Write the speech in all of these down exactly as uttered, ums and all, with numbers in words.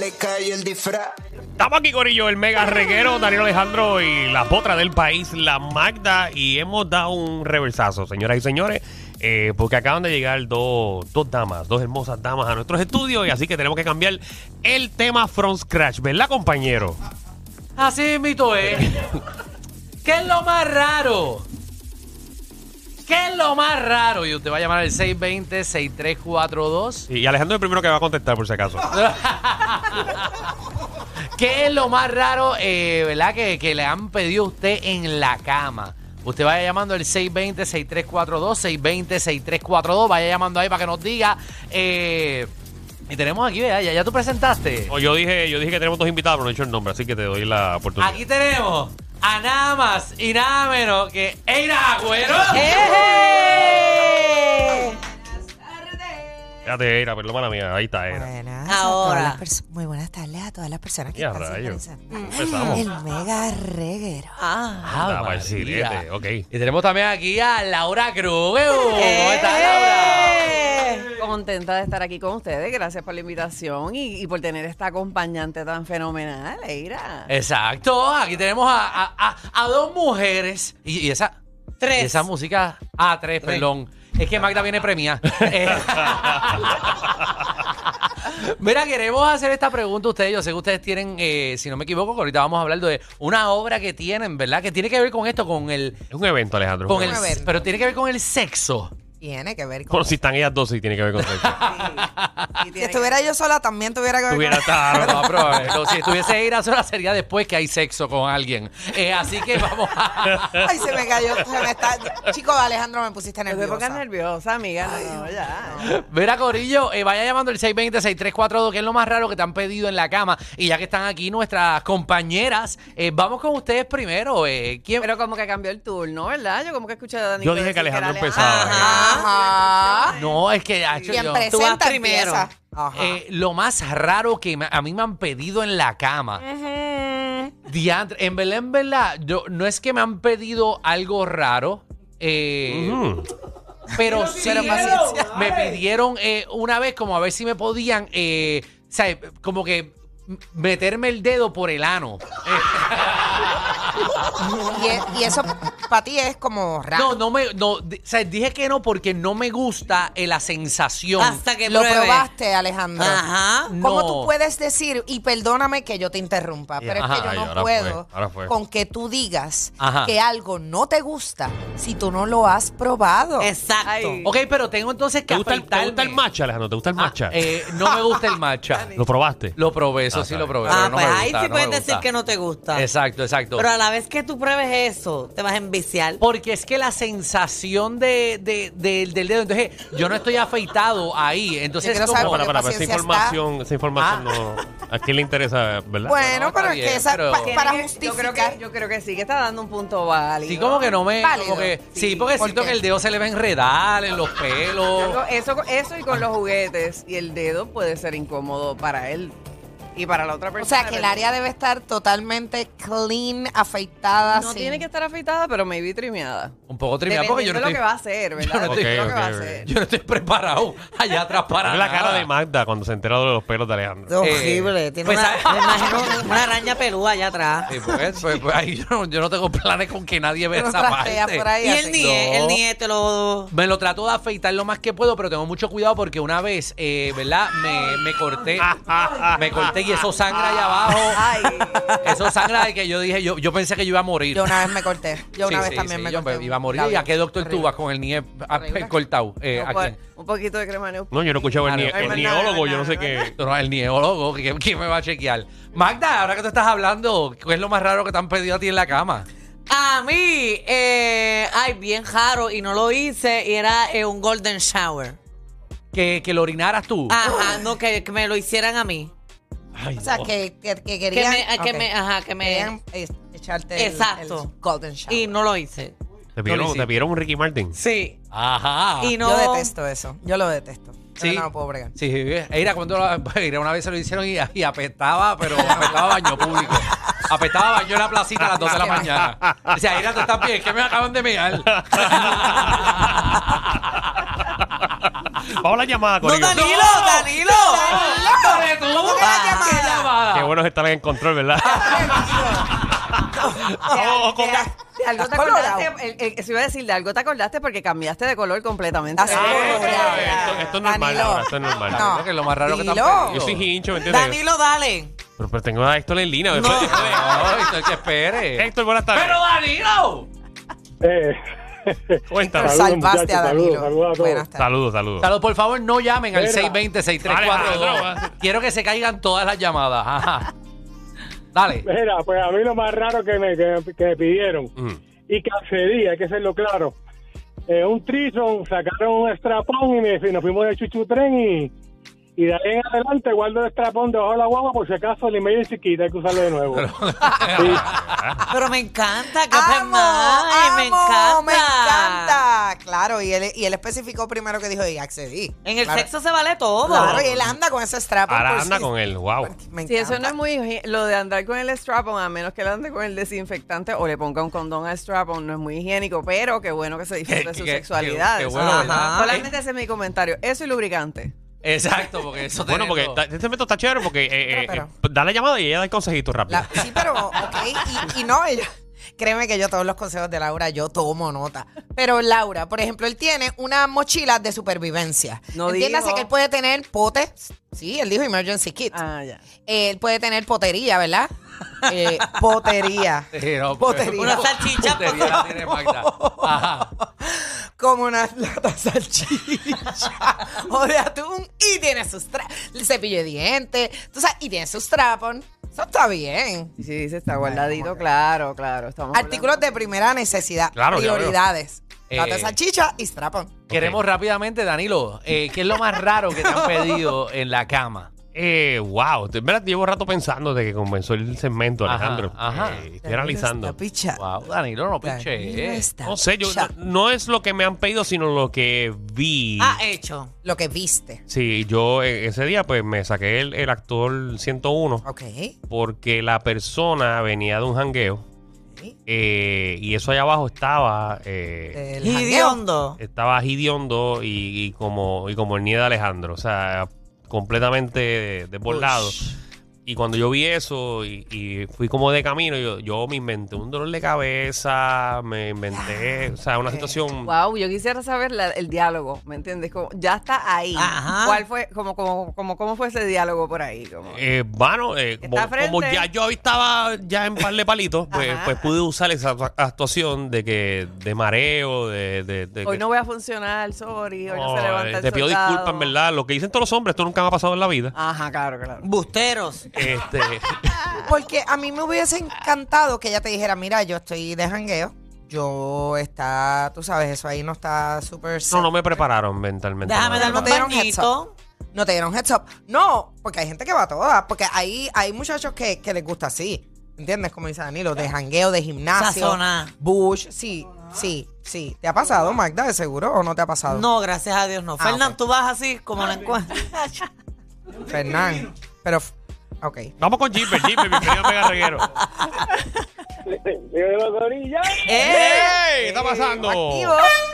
me cayó el disfraz. Estamos aquí, corillo, el mega reguero, Danilo Alejandro y la potra del país, la Magda, y hemos dado un reversazo, señoras y señores, eh, porque acaban de llegar dos, dos damas, dos hermosas damas a nuestros estudios, y así que tenemos que cambiar el tema from scratch, ¿verdad, compañero? Así mito es. ¿Qué es lo más raro? ¿Qué es lo más raro? Y usted va a llamar al seis dos cero, seis tres cuatro dos. Y Alejandro es el primero que va a contestar, por si acaso. ¿Qué es lo más raro, eh, verdad, que, que le han pedido a usted en la cama? Usted vaya llamando al seis dos cero, seis tres cuatro dos, seis dos cero, seis tres cuatro dos. Vaya llamando ahí para que nos diga. Eh, y tenemos aquí, ¿verdad? ¿Ya, ya tú presentaste? O yo dije, yo dije que tenemos dos invitados, pero no he dicho el nombre, así que te doy la oportunidad. Aquí tenemos a nada más y nada menos que Eira Agüero. ¡Eh! Fíjate, Eira, perdón, mala mía, ahí está, Eira. Buenas, Ahora. a todas las perso- muy buenas tardes a todas las personas que Ya, están rayos. sintonizando Empezamos. el mega reguero. Ah, Ah, Anda, María. pa'l sirete, ok. Y tenemos también aquí a Laura Cruz. ¿Cómo estás, Laura? ¡Eh! Contenta de estar aquí con ustedes. Gracias por la invitación y, y por tener esta acompañante tan fenomenal, Eira. Exacto. Aquí tenemos a, a- a- a dos mujeres. Y, y esa. Tres. y esa música. Ah, tres, perdón. Es que Magda viene premiada. Eh, Mira, queremos hacer esta pregunta a ustedes. Yo sé que ustedes tienen, eh, si no me equivoco, que ahorita vamos a hablar de una obra que tienen, ¿verdad? Que tiene que ver con esto, con el. Es un evento, Alejandro. Con es el un evento. evento. pero tiene que ver con el sexo. Tiene que ver con... Bueno, si están ellas dos, sí tiene que ver con sexo. Si estuviera yo sola, también tuviera que ver Tuviera con... tarde. No, pero eh, no, si estuviese Eira sola sería después que hay sexo con alguien. Eh, así que vamos a. Ay, se me cayó, se me está... Chico, Alejandro, me pusiste No te nerviosa. pongas nerviosa, amiga. No, no, ya. Mira, Corillo, eh, vaya llamando el seis dos cero, seis tres cuatro dos, que es lo más raro que te han pedido en la cama. Y ya que están aquí nuestras compañeras, eh, vamos con ustedes primero. Eh, ¿quién? Pero como que cambió el turno, ¿verdad? Yo como que escuché a Dani. Yo dije que Alejandro era empezaba. Ajá. No, es que ha hecho Quien yo. Tú vas presenta primero. empieza. Ajá. Eh, lo más raro que me- a mí me han pedido en la cama. Diantre, en verdad, en verdad, yo, no es que me han pedido algo raro. Eh, Mm. Pero sí, Pero paciencia. me pidieron eh, una vez como a ver si me podían, eh, o sea, como que m- meterme el dedo por el ano. Y, e- y eso para ti es como raro. No, no me, no, di- o sea, dije que no porque no me gusta eh, la sensación. Hasta que Lo pruebe. probaste, Alejandro. Ajá. ¿Cómo No. tú puedes decir, y perdóname que yo te interrumpa, pero es Ajá. que yo Ay, no ahora puedo fue, ahora fue. con que tú digas Ajá. que algo no te gusta si tú no lo has probado? Exacto. Ay. Ok, pero tengo entonces que ¿Te gusta, el, ¿Te gusta el afeitarme. matcha, Alejandro? ¿Te gusta el Ah, matcha? eh, no me gusta el matcha. ¿Lo probaste? Lo probé, eso Ah, sí está lo bien. probé. Ah, pero no pues me ahí gusta, sí no puedes me decir gusta. que no te gusta. Exacto, exacto. Pero a la vez que tú pruebes eso, te vas a enviciar. Porque es que la sensación de, de- de- del dedo, entonces yo no estoy afeitado ahí, entonces Yo quiero como- saber Para, para, porque para, esa paciencia información, esa información no... ¿A quién le interesa, verdad? Bueno, No, pero está es bien, que esa, pero- pa- Tiene para que- justificar. Yo creo, que, yo creo que sí, que está dando un punto válido. Sí, como que no me... Válido. Como que, sí, Sí, porque ¿por siento qué? que el dedo se le va a enredar en los pelos. Eso, eso y con los juguetes y el dedo puede ser incómodo para él y para la otra O persona. sea, que el área debe estar totalmente clean, afeitada. no sin- tiene que estar afeitada, pero maybe trimeada. Un poco trimeado porque yo no Dependiendo de estoy... lo que va a hacer, yo no ¿verdad? estoy- Dependiendo de lo que Ok, va a ok, hacer. Yo no estoy preparado allá atrás para Es la cara nada. de Magda cuando se entera de los pelos de Alejandro. Es horrible. Tiene pues, una, ¿sabes? me imagino una araña pelúa allá atrás. Sí, pues, pues, pues, ahí yo, no, yo no tengo planes con que nadie vea Tú no esa trasteas parte. por ahí Y así. el nie, No. el nie te lo... Me lo trato de afeitar lo más que puedo, pero tengo mucho cuidado porque una vez, eh, ¿verdad? Me, me corté, me corté y eso sangra allá abajo. Ay, Eso sangra de que yo dije, yo, yo pensé que yo iba a morir. Yo una vez me corté. Yo una Sí, vez sí, también sí, me yo corté. iba a morir. Labio. ¿Y a qué doctor tú Horrible. vas con el nie ah, Horrible. cortado? Eh, no ¿a puede- quién? un poquito de crema neutral. No, yo no he escuchado el, Ah, nie- no. el Ay, niólogo, no, yo no sé no, qué... No, el niólogo, ¿quién, quién me va a chequear? Magda, ahora que tú estás hablando, ¿qué es lo más raro que te han pedido a ti en la cama? A mí, eh, ay, bien raro, y no lo hice, y era eh, un golden shower. Que, que lo orinaras tú. Ajá, no, que, que me lo hicieran a mí. Ay, O sea, no. que, que, que Que querían... me, que ok. me, ajá, que me... Querían eh, echarte el- Exacto. el golden shower. Y no lo hice. ¿Te pidieron, No, te pidieron un Ricky Martin? Sí. Ajá. Y no... Yo detesto eso. Yo lo detesto. Sí. Yo no lo puedo bregar. Sí, Eira, cuando Eira una vez se lo hicieron y, y apestaba, pero apestaba baño público. Apestaba baño en la placita a las dos de la mañana. Decía, Eira, tú estás bien, que me acaban de mear. Vamos a la llamada, ¡No, Corillo. Danilo, Danilo! Dale tú. ¿Cómo que la llamada? ¿Qué llamada? bueno es estar en control, ¿verdad? Vamos con- De, de algo te colorado. acordaste, el- el- eso iba a decir, de algo te acordaste porque cambiaste de color completamente. Así Ah, es. esto, esto es normal, Danilo. ahora, esto es normal. No. Creo que es lo más raro que te han Dilo. pedido. Yo soy hincho, ¿me entiendes? Danilo, dale. Pero, pero tengo a Héctor en línea. No. Después- después- Ay, esto es que espere. Héctor, buenas tardes. ¡Pero Danilo! Eh, Cuéntanos. Saludos, Salvaste a muchachos, Danilo. saludos, saludos a todos. Buenas tardes. Saludos, saludos. Saludos, por favor, no llamen al Mira. seis dos cero, seis tres cuatro dos. Alejandro. Quiero que se caigan todas las llamadas. Ajá. Dale. Mira, pues a mí lo más raro que me, que, que me pidieron, Mm. y que accedí, hay que hacerlo claro, eh, un trison, sacaron un strapón y, me, y nos fuimos de chuchutren y, y de ahí en adelante guardo el strapón debajo de la guagua por si acaso el email es chiquita, hay que usarlo de nuevo. Sí. Pero me encanta, que ¡Amo! Ay, me amo, encanta. me encanta. Claro, y él, y él especificó primero que dijo, y accedí. En el Claro. sexo se vale todo. Claro, y él anda con ese strap. Ahora anda con él, wow. Me Sí, eso no encanta. es muy... Lo de andar con el strap-on, a menos que él ande con el desinfectante o le ponga un condón al strap-on, no es muy higiénico, pero qué bueno que se disfrute de su Qué- qué- sexualidad. qué Eso- bueno, Ajá. ¿verdad? Solamente ese es mi comentario. Eso y lubricante. Exacto, porque eso Bueno, porque teniendo- ta- este método está chévere porque eh, Pero, eh, eh, dale llamada y ella da el consejito rápido. La- sí, pero, ok, y, y no, ella, créeme que yo todos los consejos de Laura, yo tomo nota. Pero Laura, por ejemplo, él tiene una mochila de supervivencia. No Entiéndase dijo. que él puede tener potes, sí, él dijo emergency kit. Ah, ya. Él puede tener potería, ¿verdad? Eh, potería. Sí, no, Potería. porque- Una salchicha. Potería la tiene Magda. Ajá. Como una lata de salchicha o de atún y tiene sus tra- el cepillo de dientes, tú sabes, y tiene sus trapon. Eso está bien. Y si dice está guardadito, claro, claro. Estamos Artículos de primera necesidad, Claro, ya veo. prioridades. Lata de Eh, salchicha y strapon. Queremos rápidamente, Danilo, eh, ¿qué es lo más raro que te han pedido en la cama? Eh, wow, de verdad llevo rato pensando de que comenzó el segmento, Ajá, Alejandro. ajá. Eh, estoy analizando. Está picha. Wow, Danilo, no Danilo pinche. está No sé, yo picha. no, no es lo que me han pedido, sino lo que vi. Ah, hecho. Lo que viste. Sí, yo eh, ese día pues me saqué el, el actor ciento uno Ok. porque la persona venía de un jangueo eh, y eso allá abajo estaba eh, El jangueo. Idiondo. estaba hidiondo y, y como y como el nieve de Alejandro, o sea, completamente desbordado. Y cuando yo vi eso y, y fui como de camino, yo, yo me inventé un dolor de cabeza, me inventé, o sea, una situación... Wow, yo quisiera saber la- el diálogo, ¿me entiendes? Como, ya está ahí. Ajá. ¿Cuál fue, como, como, como, cómo fue ese diálogo por ahí? Como, Eh, bueno, eh, como, Está frente. como ya yo estaba ya en par de palitos, pues, Ajá. pues pude usar esa actua- actuación de que de mareo, de... de, de hoy que- no voy a funcionar, sorry, hoy no, se No, levanta eh, el te pido soldado. disculpas, en verdad. Lo que dicen todos los hombres, esto nunca me ha pasado en la vida. Ajá, claro, claro. Busteros. Este, Porque a mí me hubiese encantado que ella te dijera, mira, yo estoy de jangueo. Yo está, tú sabes, eso ahí no está súper... no, no me prepararon mentalmente. Déjame no. darme no un te dieron heads bañito. No te dieron heads up. No, porque hay gente que va a todas. Porque hay, hay muchachos que, que les gusta así. ¿Entiendes? Como dice Danilo, de jangueo, de gimnasio. Sazona. Bush, sí, sí, sí. ¿Te ha pasado, Magda, de seguro, o no te ha pasado? No, gracias a Dios no. Ah, Fernán, ok. tú vas así como la encuentras. Fernán. Pero, f- ok. Vamos con Gilbert, Gilbert, bienvenido a Mega Reguero. Dímelo, Corilla. ¡Eh! ¡Ey! ¿Qué está pasando? Activo.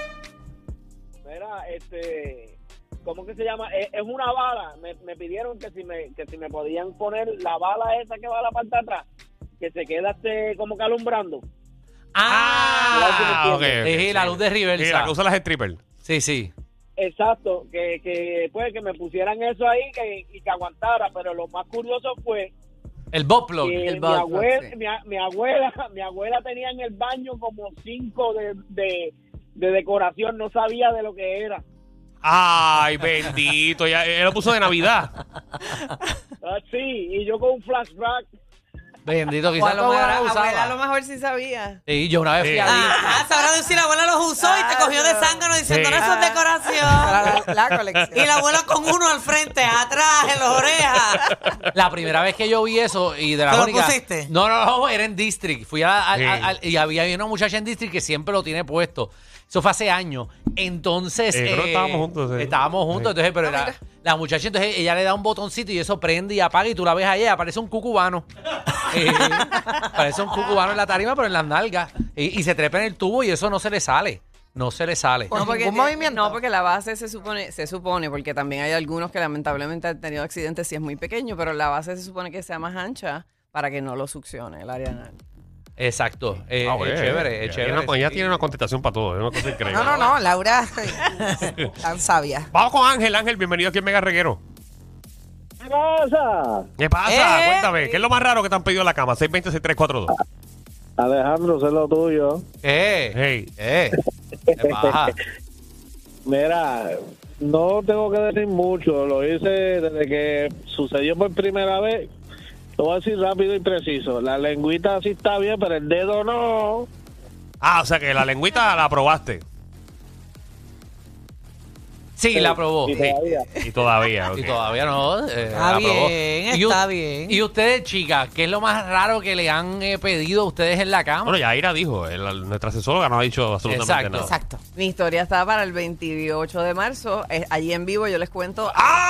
Mira, este, ¿cómo que se llama? Es, es una bala. Me, me pidieron que si me que si me podían poner la bala esa que va a la parte de atrás, que se queda este como que alumbrando. Ah, ok. ok, Sí, la sí. luz de reversa. Sí, la que usan las strippers. Sí, sí. Exacto, que, que pues que me pusieran eso ahí que, y que aguantara, pero lo más curioso fue El Bob plug. que El mi, butt plug, abuela, sí. mi, a- mi abuela, mi abuela tenía en el baño como cinco de, de, de decoración, no sabía de lo que era. Ay, bendito. Ya, él lo puso de Navidad. Ah, sí, y yo con un flashback. Bendito, O quizás a lo tu mejor, abuela abuela, a usaba. lo mejor sí sabía. Sí, yo una vez fui Sí. a Ah, sabrá Dios si la abuela los usó y te cogió de zángano diciendo, Sí. no, eso es decoración. La, la- la colección. Y la abuela con uno al frente, atrás, en las orejas. La primera vez que yo vi eso y de la ¿Te lo única- pusiste? No, no, no, era en District. Fui a, la- a- Sí. a- a- y había una muchacha en District que siempre lo tiene puesto. Eso fue hace años. Entonces. Eh, creo que estábamos juntos, sí. Estábamos juntos. Sí. Entonces, pero la, la muchacha, entonces ella le da un botoncito y eso prende y apaga y tú la ves a ella. Parece un cucubano. Eh, parece un cucubano en la tarima, pero en las nalgas. Y, y se trepa en el tubo y eso no se le sale. no se le sale. Con No porque, ningún movimiento. no, porque la base se supone, se supone, porque también hay algunos que lamentablemente han tenido accidentes si es muy pequeño, pero la base se supone que sea más ancha para que no lo succione el área anal. Exacto. Eh, Ah, es bueno, chévere, es ella chévere. tiene una- ella sí. tiene una contestación para todo, es una cosa increíble. No, no, no, Laura, tan sabia. Vamos con Ángel, Ángel, bienvenido aquí en Mega Reguero. ¿Qué pasa? ¿Qué pasa? Eh. Cuéntame, ¿qué es lo más raro que te han pedido en la cama? seis veinte, seis tres cuatro dos. Alejandro, sé lo tuyo. Eh, Hey. eh. ¿Qué pasa? Mira, no tengo que decir mucho. Lo hice desde que sucedió por primera vez. Lo voy a decir rápido y preciso. La lengüita sí está bien, pero el dedo no. Ah, o sea que la lengüita la probaste. Sí, la probó. Y todavía. Y todavía, ok. Y todavía no. eh, Está la probó. bien, Y u- está bien. Y ustedes, chicas, ¿qué es lo más raro que le han eh, pedido a ustedes en la cama? Bueno, ya Ira dijo, el- nuestra asesóloga no ha dicho absolutamente Exacto. nada. Exacto. Mi historia está para el veintiocho de marzo. Eh, allí en vivo yo les cuento.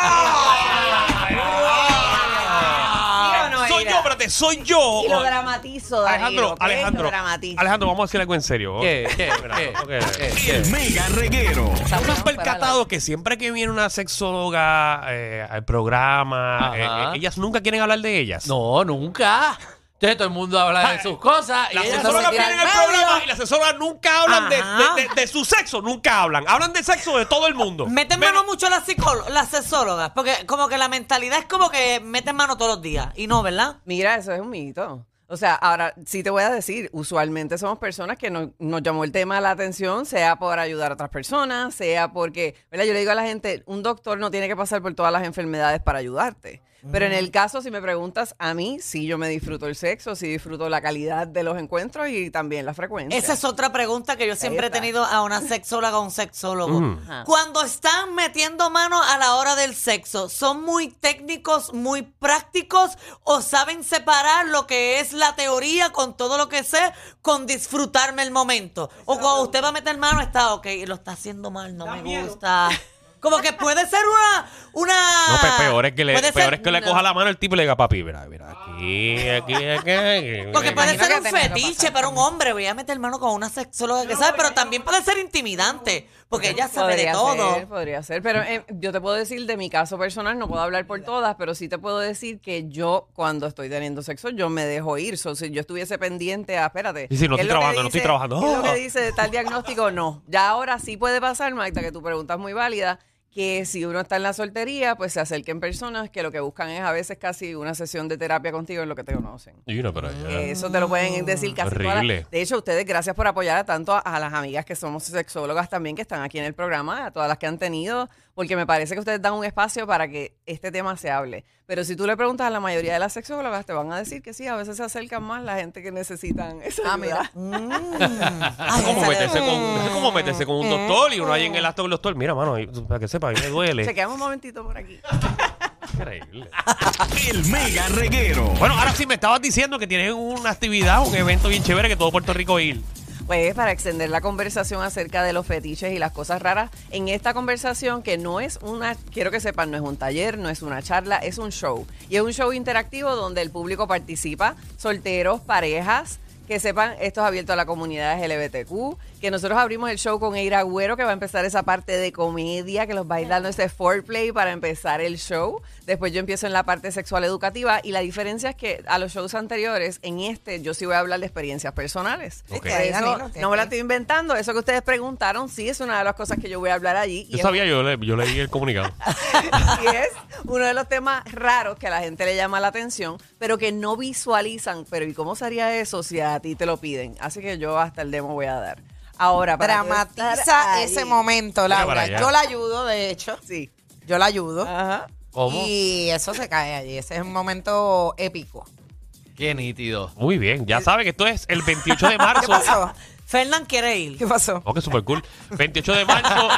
¿Sí o no, Soy Ira? yo, espérate, soy yo. Y lo dramatizo, Danilo, Alejandro, ¿ok? Alejandro, Lo dramatizo. Alejandro, vamos a decir algo en serio. ¿Qué? ¿Qué? Mira, ¿Qué? ok. ¿Qué? ¿Qué? El Mega Reguero. Está ¿No bueno, has percatado para que siempre que viene una sexóloga eh, al programa, Ajá. eh, eh, ellas nunca quieren hablar de ellas? No, nunca. Entonces todo el mundo habla de sus cosas. Y Las ellas asesoras no se vienen tiran al al medio. programa y las asesoras nunca hablan de, Ajá. de- de- de su sexo, nunca hablan. Hablan del sexo de todo el mundo. Meten Pero- mano mucho las psicólogas, las sexólogas, porque como que la mentalidad es como que meten mano todos los días. Y no, ¿verdad? Mira, eso es un mito. O sea, ahora sí te voy a decir, usualmente somos personas que nos, nos llamó el tema la atención, sea por ayudar a otras personas, sea porque, ¿verdad? Yo le digo a la gente, un doctor no tiene que pasar por todas las enfermedades para ayudarte. Pero en el caso, si me preguntas, a mí sí yo me disfruto el sexo, sí disfruto la calidad de los encuentros y también la frecuencia. Esa es otra pregunta que yo siempre he está. tenido a una sexóloga o un sexólogo. Mm. Ajá. Cuando están metiendo mano a la hora del sexo, ¿son muy técnicos, muy prácticos o saben separar lo que es la teoría con todo lo que sé con disfrutarme el momento? O cuando usted va a meter mano está, ok, lo está haciendo mal, no me gusta. Como que puede ser una... una No, pe- peor es que le, puede peor ser- es que le no. coja la mano el tipo y le diga, papi, mira, mira, aquí, aquí, aquí. aquí". Porque puede imagino ser que un tenía que fetiche pasar para un hombre. Voy a meter mano con una sexóloga que sabe, pero también puede ser intimidante. Porque ella sabe de Podría todo. ser, podría ser, pero eh, yo te puedo decir de mi caso personal, no puedo hablar por todas, pero sí te puedo decir que yo cuando estoy teniendo sexo, yo me dejo ir. So, si yo estuviese pendiente a, espérate. Sí, sí, no ¿qué estoy es lo que trabajando, no dice- estoy trabajando. ¿qué es lo Oh. que dice de tal diagnóstico? No. Ya ahora sí puede pasar, Magda, que tu pregunta es muy válida, que si uno está en la soltería, pues se acerquen personas que lo que buscan es a veces casi una sesión de terapia contigo en lo que te conocen. Y no, pero ya. Eso te lo pueden decir casi todas Horrible. las- De hecho, ustedes, gracias por apoyar a tanto a, a las amigas que somos sexólogas también, que están aquí en el programa, a todas las que han tenido, porque me parece que ustedes dan un espacio para que este tema se hable. Pero si tú le preguntas a la mayoría de las sexólogas, te van a decir que sí, a veces se acercan más la gente que necesitan esa Ah, ayuda. mira. Ay, Es como esa- meterse con, es como meterse con un doctor y uno ahí en el acto del doctor. Mira, mano, ahí, para que sepa, a mí me duele. Chequeamos un momentito por aquí. Increíble. El Mega Reguero. Bueno, ahora sí me estabas diciendo que tienes una actividad, un evento bien chévere que todo Puerto Rico ir. Pues para extender la conversación acerca de los fetiches y las cosas raras, en esta conversación que no es una, quiero que sepan, no es un taller, no es una charla, es un show. Y es un show interactivo donde el público participa, solteros, parejas, que sepan, esto es abierto a la comunidad L G B T Q, que nosotros abrimos el show con Eira Agüero, que va a empezar esa parte de comedia, que los va a ir dando ese foreplay para empezar el show. Después yo empiezo en la parte sexual educativa y la diferencia es que a los shows anteriores, en este, yo sí voy a hablar de experiencias personales. Ok. Por eso, Danilo, no me la estoy inventando, eso que ustedes preguntaron, sí es una de las cosas que yo voy a hablar allí. Yo Y es- sabía, yo, le- yo leí el comunicado. y es uno de los temas raros que a la gente le llama la atención, pero que no visualizan. Pero ¿y cómo sería eso si a ti te lo piden? Así que yo hasta el demo voy a dar. Ahora, para tú estar Dramatiza ahí- ese momento, Mira para Laura. allá. Yo la ayudo, de hecho. Sí. Yo la ayudo. Ajá. ¿Cómo? Y eso se cae allí. Ese es un momento épico. Qué nítido. Muy bien, ya saben que esto es el veintiocho de marzo. ¿Qué pasó? Fernán quiere ir. ¿Qué pasó? Oh, que super cool. veintiocho de marzo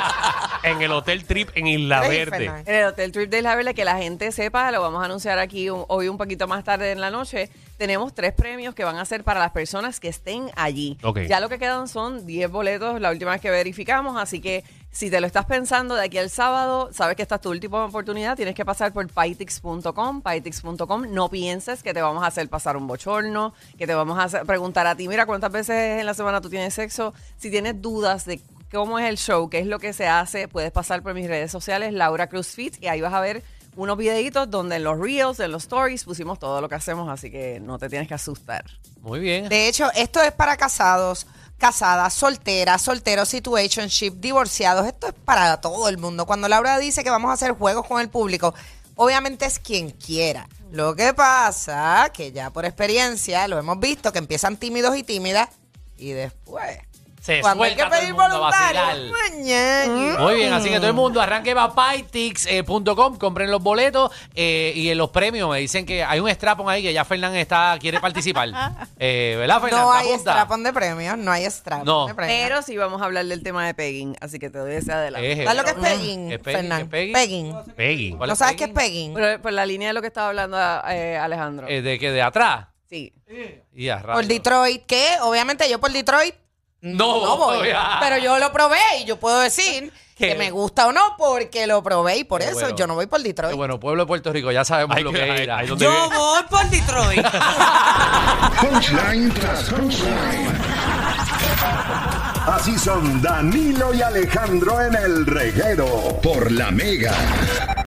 en el Hotel Trip en Isla Ay, Verde. Fernan. En el Hotel Trip de Isla Verde, que la gente sepa, lo vamos a anunciar aquí un- hoy un poquito más tarde en la noche. Tenemos tres premios que van a ser para las personas que estén allí. Ok. Ya lo que quedan son diez boletos, la última vez que verificamos, así que Si te lo estás pensando de aquí al sábado, sabes que esta es tu última oportunidad, tienes que pasar por Pytix punto com, Pytix punto com. No pienses que te vamos a hacer pasar un bochorno, que te vamos a hacer- preguntar a ti, mira, ¿cuántas veces en la semana tú tienes sexo? Si tienes dudas de cómo es el show, qué es lo que se hace, puedes pasar por mis redes sociales, Laura Cruz Fit, y ahí vas a ver unos videitos donde en los reels, en los stories, pusimos todo lo que hacemos, así que no te tienes que asustar. Muy bien. De hecho, esto es para casados, casadas, solteras, solteros, situationship, divorciados. Esto es para todo el mundo. Cuando Laura dice que vamos a hacer juegos con el público, obviamente es quien quiera. Lo que pasa, que ya por experiencia lo hemos visto, que empiezan tímidos y tímidas y después, Se cuando hay que suelta todo el pedir mundo a voluntarios, vacilar. mañana. Muy bien, así que todo el mundo arranque va a Pytix punto com, compren los boletos eh, y en los premios me dicen que hay un strapón ahí que ya Fernán está, quiere participar. Eh, ¿Verdad, Fernán? No ¿Te hay apunta? strapón de premios, no hay strapón No. de premios. Pero sí vamos a hablar del tema de pegging, así que te doy ese adelante. Eh, ¿Sabes lo que es pegging, ¿Qué es pegging? Fernán? ¿Qué es pegging? Pegging. Peggy. ¿Cuál ¿No es sabes qué es pegging? pegging? Por, por la línea de lo que estaba hablando eh, Alejandro. Eh, ¿De qué? ¿De atrás? Sí. Y a Por rayos. Detroit, que obviamente yo por Detroit No, no voy. ya. Pero yo lo probé y yo puedo decir ¿Qué? que me gusta o no porque lo probé y por Qué eso bueno. yo no voy por Qué Detroit. bueno, pueblo de Puerto Rico, ya sabemos Ay, lo que- que ay, era. ay, ¿dónde Yo voy por Detroit. Punchline tras punchline. Así son Danilo y Alejandro en el reguero por la Mega.